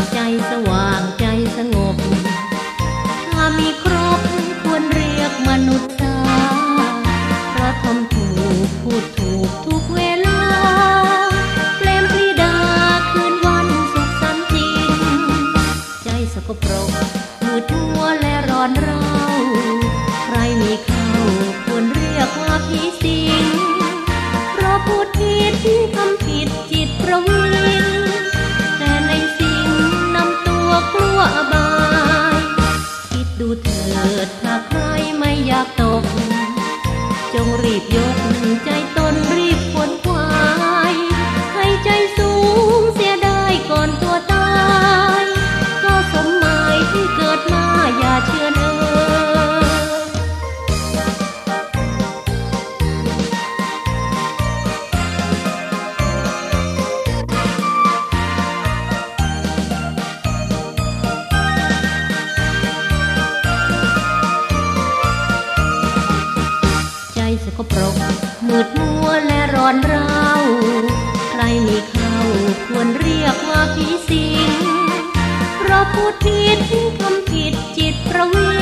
ใจสว่างใจสงบถ้ามีครบควรเรียกมนุษย์ตาเพราะทำถูกพูดถูกทุกเวลาเปลมปรีดาคืนวันสุขสันต์จริงใจสกปรกมืดมัวและร้อนเร่าใครมีเข้าควรเรียกว่าผีสิงเพราะพูดผิดทำผิดจิตประวิงแต่ในสิ่งนำตัวกลัวอบายคิดดูเถิดถ้าใครไม่อยากตกจงรีบยกใจตนรีบขวนขวายให้ใจสูงเสียได้ก่อนตัวตายก็สมหมายที่เกิดมาอย่าเชื่อเนอสกปรกมืดมัวและร้อนเร่าใครมีเข้าควรเรียกว่าผีสิงเพราะพูดผิดทำผิดจิตประวิ